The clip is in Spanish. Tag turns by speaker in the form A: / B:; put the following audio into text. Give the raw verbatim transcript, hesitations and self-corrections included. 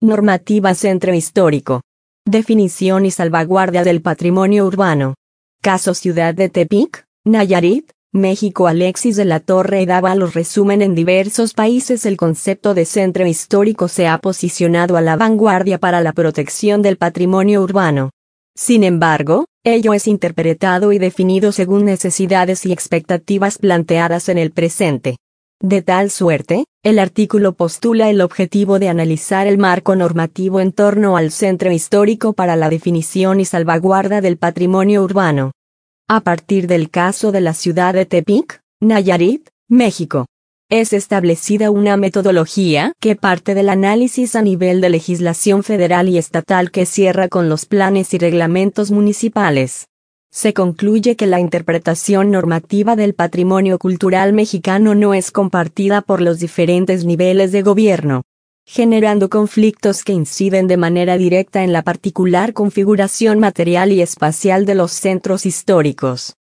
A: Normativa Centro Histórico. Definición y salvaguardia del patrimonio urbano. Caso Ciudad de Tepic, Nayarit, México. Alexis de la Torre y Dávalos. Resumen: en diversos países el concepto de centro histórico se ha posicionado a la vanguardia para la protección del patrimonio urbano. Sin embargo, ello es interpretado y definido según necesidades y expectativas planteadas en el presente. De tal suerte, el artículo postula el objetivo de analizar el marco normativo en torno al centro histórico para la definición y salvaguarda del patrimonio urbano. A partir del caso de la ciudad de Tepic, Nayarit, México, es establecida una metodología que parte del análisis a nivel de legislación federal y estatal que cierra con los planes y reglamentos municipales. Se concluye que la interpretación normativa del patrimonio cultural mexicano no es compartida por los diferentes niveles de gobierno, generando conflictos que inciden de manera directa en la particular configuración material y espacial de los centros históricos.